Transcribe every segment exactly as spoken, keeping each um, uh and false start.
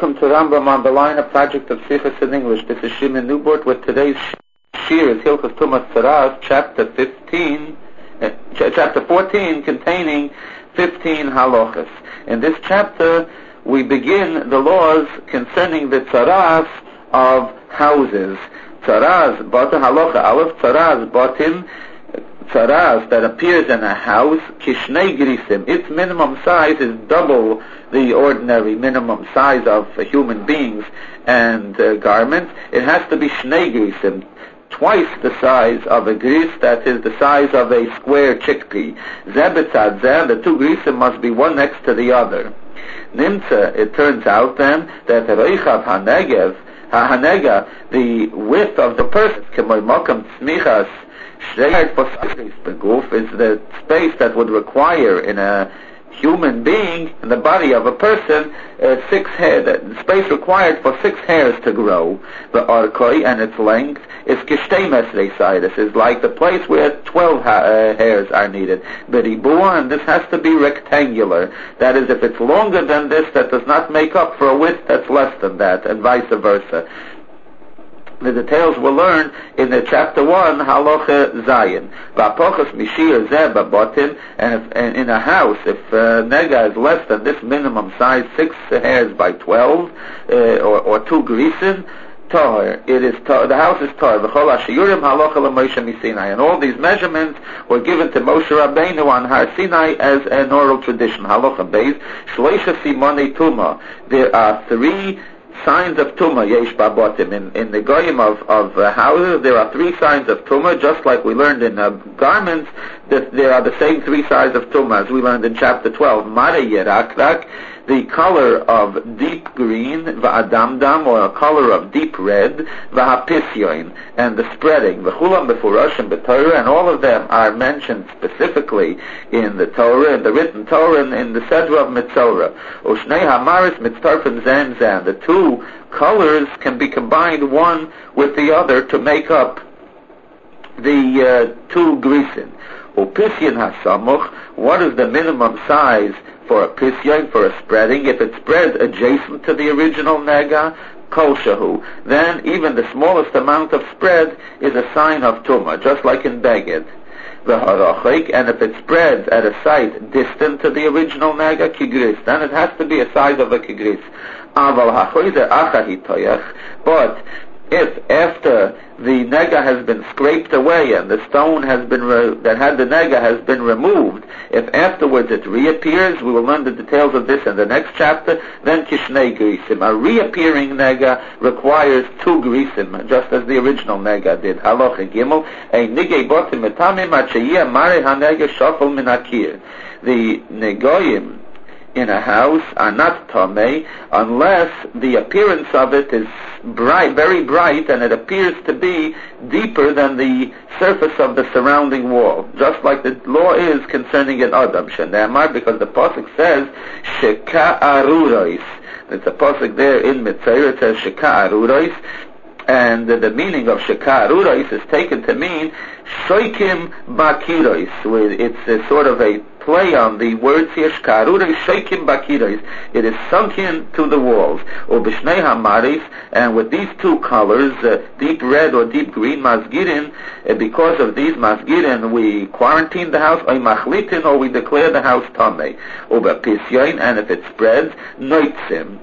welcome to Rambam on the line, a project of Sichos in English. This is Shimon Newport with today's shir is Hilchos Tumas Tzaras, chapter fifteen, uh, ch- chapter fourteen, containing fifteen halachas. In this chapter, we begin the laws concerning the tzaras of houses. Tzaras, bata halacha aleph, tzaras batim, tzaras that appears in a house, kishnei grisim. Its minimum size is double the ordinary minimum size of uh, human beings and uh, garments. It has to be shnei grisim, twice the size of a gris, that is the size of a square chickpea. Zebetzad zeh, the two grisim must be one next to the other. Nimtza, it turns out then that reichav hanegev, ha-hanega, the width of the person, k'moy mokam tzmichas, is the space that would require in a human being, in the body of a person, uh, six hair, the space required for six hairs to grow. The arkoi, and its length is kishtei mesrei sidus, is like the place where twelve ha- uh, hairs are needed. Beribua, and this has to be rectangular. That is, if it's longer than this, that does not make up for a width that's less than that, and vice versa. The details were learned in the chapter one, Halacha Zayin. V'apochas mishir zeh babotin, and if and in a house, if uh, nega is less than this minimum size, six hairs by twelve, uh, or, or two grisin, tahor. It is tahor. The house is tahor. V'chol hashiyurim halacha l'Moshe miSinai, and all these measurements were given to Moshe Rabbeinu on Har Sinai as an oral tradition. Halacha beis shloisha simonei tuma. There are three signs of tumah, yesh babotim. In, in the goyim of, of uh, houses, there are three signs of tumah, just like we learned in uh, garments, that there are the same three signs of tumah, as we learned in chapter twelve. Mare yerakrak, the color of deep green, va'adamdam, or a color of deep red, va'hapisyoin, and the spreading, v'chulam b'furashim b'Torah, and all of them are mentioned specifically in the Torah, in the written Torah, in, in the Sedra of Mitzorah. Ushnei hamaris mitztarfen zem zem. The two colors can be combined one with the other to make up the uh, two grisin. Upisyin hasamuch, what is the minimum size for a pisyon, for a spreading? If it spreads adjacent to the original nega, kol shahu, then even the smallest amount of spread is a sign of tumah, just like in beged. V'harachik, and if it spreads at a site distant to the original nega, kigris, then it has to be a size of a kigris. Aval hachoizer acha hitoyach, but if after the nega has been scraped away and the stone has been re- that had the nega has been removed, if afterwards it reappears, we will learn the details of this in the next chapter, then kishnei grisim. A reappearing nega requires two grisim, just as the original nega did. Halacha gimel, a nigei botim etamim achayia mare hanega shafal min akir. The negoyim in a house are not tamei unless the appearance of it is bright, very bright, and it appears to be deeper than the surface of the surrounding wall, just like the law is concerning an adam shenemar, because the pasuk says sheka arurais. It's a pasuk there in Mitzayr, it says sheka arurais, and the, the meaning of sheka arurais is taken to mean shoikim bakirais. It's a sort of a play on the words here, shkarurais shoikim bakirais. It is sunk in to the walls. Or b'shnei hamaris, and with these two colors, uh, deep red or deep green, masgirin, uh, because of these masgirin, we quarantine the house, or machlitin, or we declare the house tamei. Or b'pisyoin, and if it spreads, noitzim.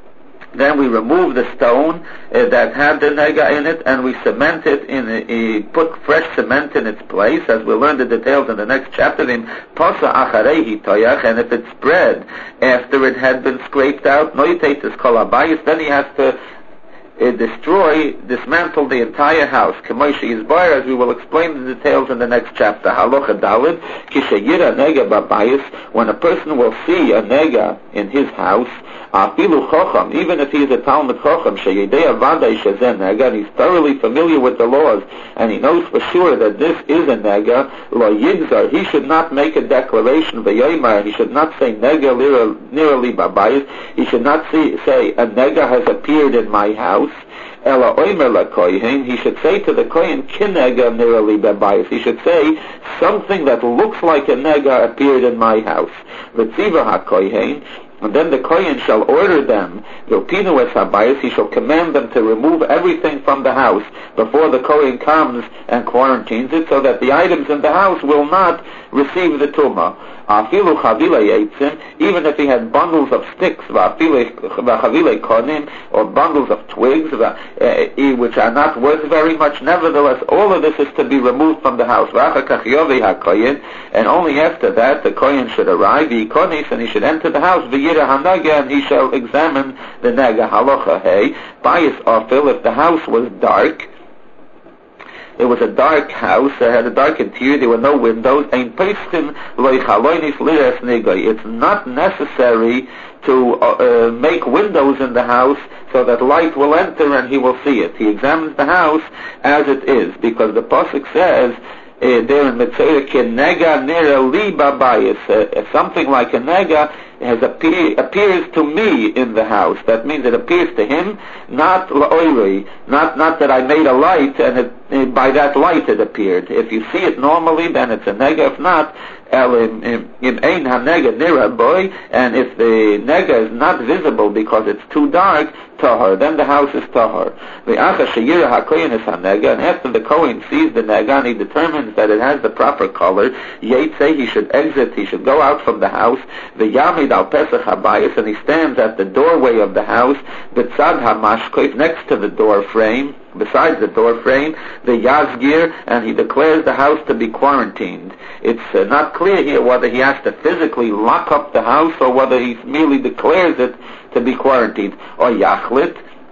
Then we remove the stone uh, that had the nega in it, and we cement it in a, uh, put fresh cement in its place, as we'll learn the details in the next chapter. In pasa acharehi toyach, and if it spread after it had been scraped out, noitetis kol habayis, then he has to uh, destroy, dismantle the entire house. K'moish yizbar, as we will explain the details in the next chapter. Halacha dalid, kishayira nega babayis, when a person will see a nega in his house, afilu chocham, even if he is a Talmud chocham, sheyedei avadai shezen nega, and he's thoroughly familiar with the laws, and he knows for sure that this is a nega, lo yigzar, he should not make a declaration, v'yoymar, he should not say nega nirali babayis, he should not say, say a nega has appeared in my house, Ela oimer la kohen, he should say to the kohen, kinega nirali babayis, he should say, something that looks like a nega appeared in my house. V'tziva ha kohen, And then the Kohen shall order them, Yopinu es habayis, he shall command them to remove everything from the house before the Kohen comes and quarantines it, so that the items in the house will not receive the Tumah. Afilu chavile yeitzim, even if he had bundles of sticks, v'chavile konim, or bundles of twigs, which are not worth very much, nevertheless, all of this is to be removed from the house. And only after that the Kohen should arrive, and he should enter the house, and he shall examine the nega. Halacha hey, bias afil, if the house was dark, it was a dark house, it had a dark interior, there were no windows. It's not necessary to uh, uh, make windows in the house so that light will enter and he will see it. He examines the house as it is, because the pasuk says, Uh, there in Mitzvah, nega nera li babayis, something like a nega has appear, appears to me in the house. That means it appears to him, not la'oiri, not not that I made a light and it, uh, by that light it appeared. If you see it normally, then it's a nega. If not, im ein ha-nega nira boy, and if the nega is not visible because it's too dark, tahar, then the house is tahar. The acha sheyira ha-kohen is ha-nega, and after the Kohen sees the nega and he determines that it has the proper color, yetze, he should exit, he should go out from the house, the yamid al pesach habayis, and he stands at the doorway of the house, betzad ha-mashkoif, next to the door frame, besides the door frame, the yazgir, and he declares the house to be quarantined. It's uh, not clear here whether he has to physically lock up the house or whether he merely declares it to be quarantined. Or yachlit,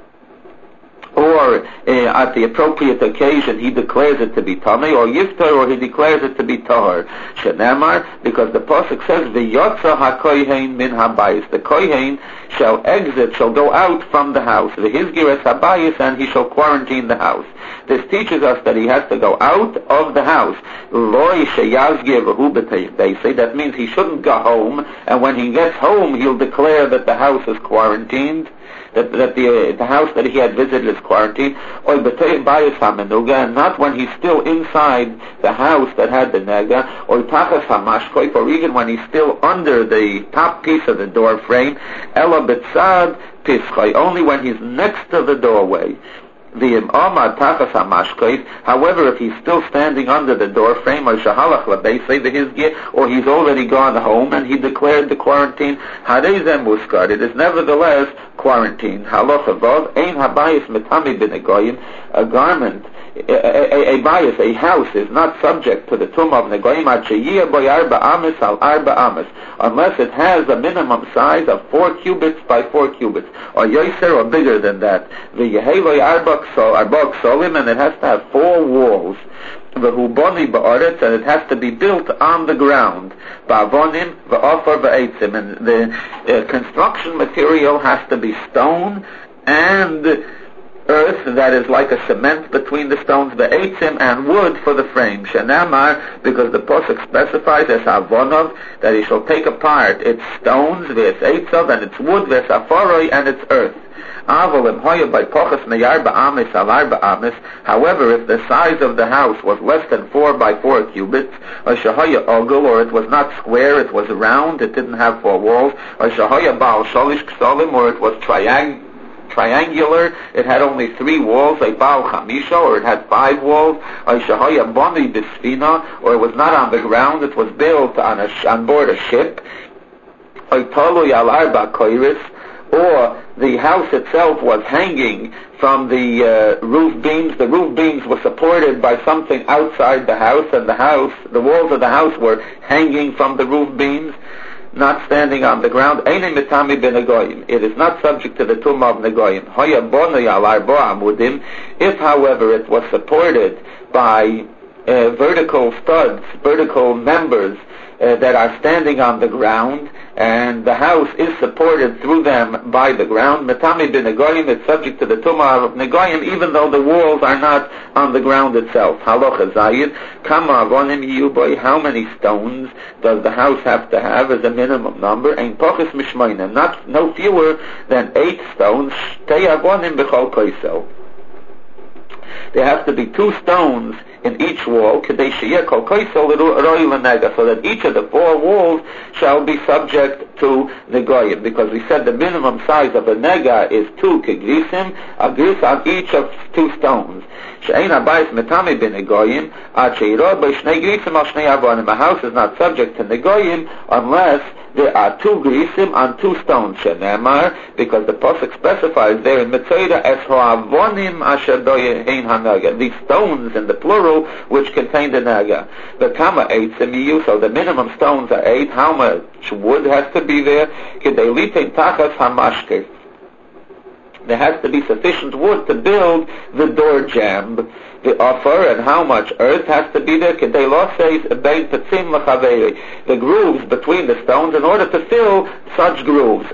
or uh, at the appropriate occasion he declares it to be tamei, or yiftar, or he declares it to be tahor. Shenemar, because the pasuk says, v'yotza ha-kohen min habayis, the kohen shall exit, shall go out from the house, v'hizgir es habayis, and he shall quarantine the house. This teaches us that he has to go out of the house. Loi sheyazgir v'hu b'teich beisei, that means he shouldn't go home, and when he gets home he'll declare that the house is quarantined, that, that the, uh, the house that he had visited is quarantined, or and not when he's still inside the house that had the nega, or tachas hamashkoif, or even when he's still under the top piece of the door frame, ela betzad pischai, only when he's next to the doorway. The Amad Tachas HaMashkoif, however, if he's still standing under the door frame, or Shahalach LaBeisei v'Hizgir, or he's already gone home and he declared the quarantine, Harezem Muskar, it is nevertheless quarantined. Halacha Vav, Ein Habayis Metami B'Negoyim, a garment, a, a, a bias, a house is not subject to the Tumah of Negoyim, Ad Sheyiyah Boy Arba Amis Al Arba Amis, unless it has a minimum size of four cubits by four cubits, or Yoser, or bigger than that. V'Yeheloi Arba Arba Ksolim, and it has to have four walls. V'Huboni Ba'aretz, and it has to be built on the ground. Ba'avonim V'Ofar V'Eitzim, and the uh, construction material has to be stone and earth, that is like a cement between the stones, V'Eitzim, and wood for the frame. Shenamar, because the Pasuk specifies as Avonov, that he shall take apart its stones, V'Es Eitzav, and its wood, V'Es Afaroi, and its earth. However, if the size of the house was less than four by four cubits, or it was not square, it was round, it didn't have four walls, or it was triangular, triangular, it had only three walls, a Baal Chamisha, or it had five walls, or it was not on the ground, it was built on, a, on board a ship, or the house itself was hanging from the uh, roof beams. The roof beams were supported by something outside the house, and the house, the walls of the house were hanging from the roof beams, not standing on the ground. It is not subject to the Tumah of Negoyim. If, however, it was supported by uh, vertical studs, vertical members uh, that are standing on the ground, and the house is supported through them by the ground, Metami bin Negoyim, it's subject to the Tumah of Negoyim, even though the walls are not on the ground itself. Halacha Zayid, Kama Avonim Yiyuboy, how many stones does the house have to have as a minimum number? Ein Pochis Mishmoina, not no fewer than eight stones, Shtei Avonim B'chol Koisel. there have to be two stones in each wall, so that each of the four walls shall be subject to the goyim, because we said the minimum size of a nega is two kegrisim, a gris on each of two stones. A house is not subject to negoyim unless there are two grisim on two stones, shenemar, because the pasuk specifies there in Metzora as ho'avonim asher boyein hanaga, these stones in the plural which contain the naga. The kama eitzim yiyu, so the minimum stones are eight. How much wood has to be there? Kedei litin tachas hamashke. There has to be sufficient wood to build the door jamb, the offer, and how much earth has to be there? The grooves between the stones in order to fill such grooves.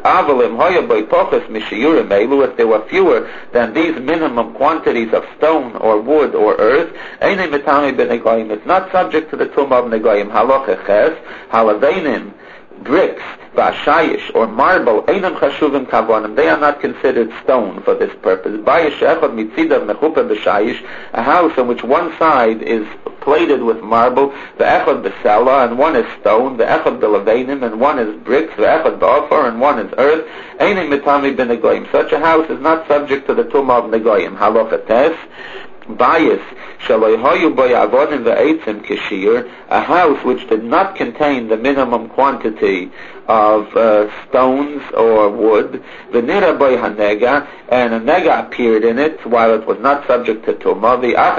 If there were fewer than these minimum quantities of stone or wood or earth, it's not subject to the tumah of negoyim. Halacha ches, halaveinim, bricks, Vashayish or marble, einam chashuvim kavonim, they are not considered stone for this purpose. Bayish echad mitzidav mechupa b'shayish, a house in which one side is plated with marble, the echad b'sela, and one is stone, the echad b'laveinim, and one is bricks, the echad b'ofar, and one is earth, einam mitami b'negoyim. Such a house is not subject to the tumah of negoyim. Halacha tes, Bayis, a house which did not contain the minimum quantity of uh, stones or wood, and a nega appeared in it while it was not subject to tumah,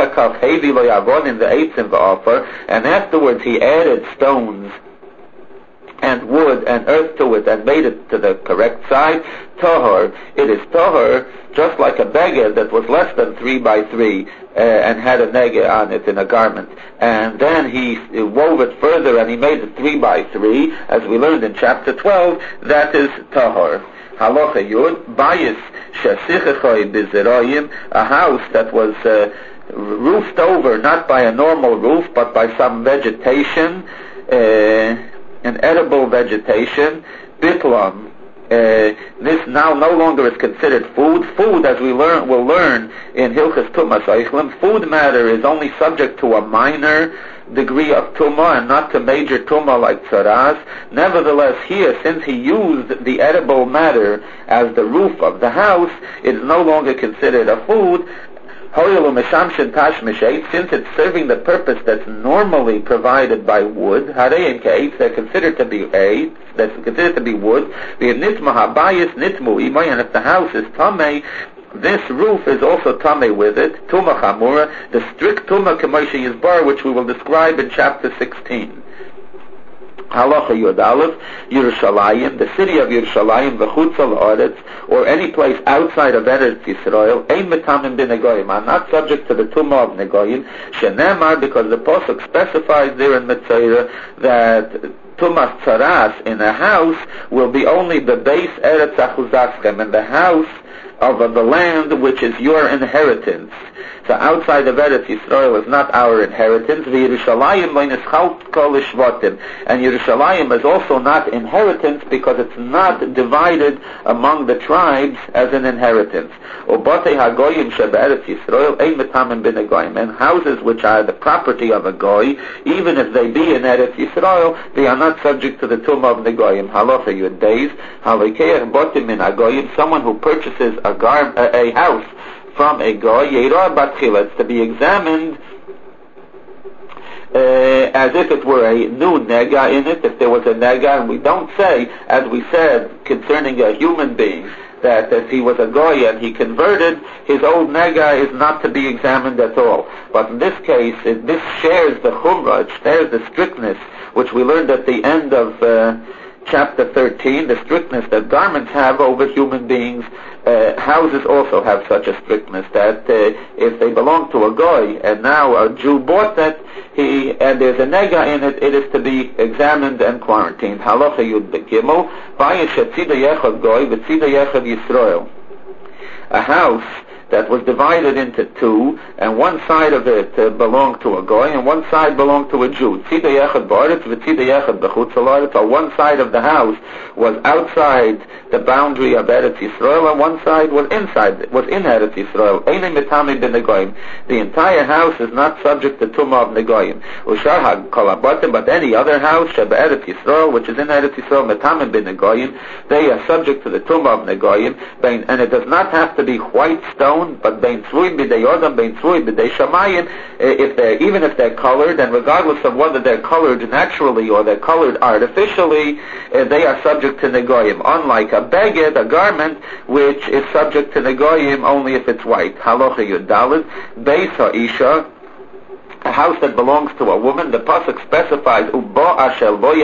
and afterwards he added stones and wood and earth to it and made it to the correct side, tahor, it is tahor, just like a beggar that was less than three by three uh, and had a nega on it in a garment. And then he wove it further and he made it three by three, as we learned in chapter twelve, that is tahor. Halacha yud, bayis shesichachoi bizerayim, a house that was uh, roofed over, not by a normal roof, but by some vegetation, uh, an edible vegetation, bitlam. Uh, this now no longer is considered food. Food, as we learn, will learn in Hilchas Tumas Eichlim, food matter is only subject to a minor degree of tumah and not to major tumah like tzaras. Nevertheless, here, since he used the edible matter as the roof of the house, it is no longer considered a food. Since it's serving the purpose that's normally provided by wood, they're considered to be eight, that's considered to be wood. And if the house is tamei, this roof is also tamei with it, tumah chamura, the strict tumah k'moshe yizbar, which we will describe in chapter sixteen. Halacha Yud Aleph, Yerushalayim, the city of Yerushalayim, v'chutz ha'aretz, or any place outside of Eretz Yisrael, ein metamim b'negoyim, are not subject to the tumah of negoyim, shenemar, because the pasuk specifies there in Metzora that tumas tzaras in a house will be only the base Eretz Achuzaschem, and the house of the land which is your inheritance. So outside of Eretz Yisrael is not our inheritance. And Yerushalayim is also not inheritance because it's not divided among the tribes as an inheritance. And houses which are the property of a goy, even if they be in Eretz Yisrael, they are not subject to the tumah of the goyim. Halacha Yud Beis, someone who purchases a, gar- a house from a goy, Yeirah Batchila, it's to be examined uh, as if it were a new nega in it, if there was a nega, and we don't say, as we said concerning a human being, that if he was a goy and he converted, his old nega is not to be examined at all. But in this case, it, this shares the chumrah, it shares the strictness, which we learned at the end of uh, chapter thirteen, the strictness that garments have over human beings. Uh, houses also have such a strictness that uh, if they belong to a goy and now a Jew bought that, he and there's a nega in it, it is to be examined and quarantined. Halacha Yud Gimel, Bayish Tzida Yechad Goy, V'Tzida Yechad Yisrael. A house that was divided into two, and one side of it uh, belonged to a goy, and one side belonged to a Jew. Tzidei echad ba'aretz v'tzidei echad b'chutz ha'aretz. So one side of the house was outside the boundary of Eretz Yisrael, and one side was inside, was in Eretz Yisrael. Einei mitami b'negoyim. The entire house is not subject to tumah of negoyim. Ushar ha'kol habatim, but any other house sheba Eretz Yisrael, which is in Eretz Yisrael, mitami b'negoyim, they are subject to the tumah of negoyim, and it does not have to be white stone, but bein tzvui b'dei odam, bein tzvui b'dei shamayim, if they're, even if they're colored, and regardless of whether they're colored naturally or they're colored artificially, uh, they are subject to negoyim. Unlike a beged, a garment, which is subject to negoyim only if it's white. Halacha Yudalid, beis ha'isha, a house that belongs to a woman. The pasuk specifies ubo asher lo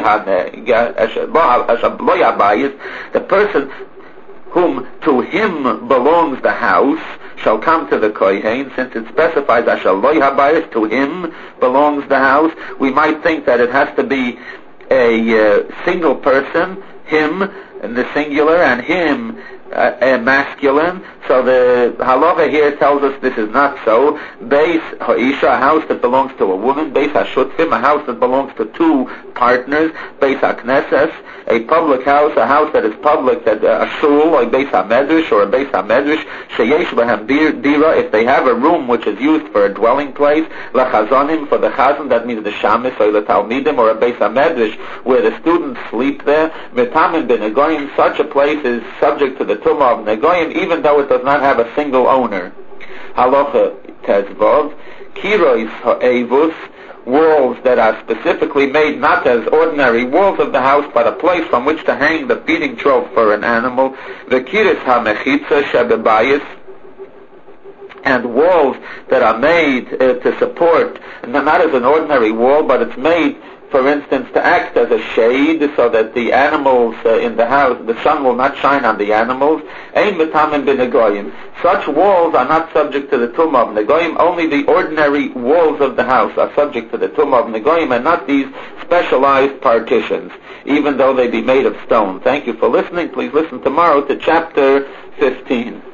yabayis, the person whom to him belongs the house shall come to the kohen. Since it specifies asher lo yabayis, to him belongs the house, we might think that it has to be a uh, single person, him in the singular, and him uh, a masculine. So the halacha here tells us this is not so. Beis ha'isha, a house that belongs to a woman. Beis ha'shutfim, a house that belongs to two partners. Beis ha'knesses, a public house, a house that is public, that uh, a shul, like Beis ha'medrash or a Beis ha'medrash, sheyesh b'hem dira, if they have a room which is used for a dwelling place, lachazonim, for the chazan, that means the shamis or the talmidim, or a Beis ha'medrash where the students sleep there. Mitamin b'negoyim, such a place is subject to the tumah of negoyim, even though it does not have a single owner. Halacha tezvov, kirois ha'evus, walls that are specifically made not as ordinary walls of the house, but a place from which to hang the feeding trough for an animal. V'kiris ha'mechitza shebebayis, and walls that are made uh, to support, not as an ordinary wall, but it's made, for instance, to act as a shade, so that the animals uh, in the house, the sun will not shine on the animals. Ein mitamin b'negoyim. Such walls are not subject to the tumah of negoyim. Only the ordinary walls of the house are subject to the tumah of negoyim, and not these specialized partitions, even though they be made of stone. Thank you for listening. Please listen tomorrow to chapter fifteen.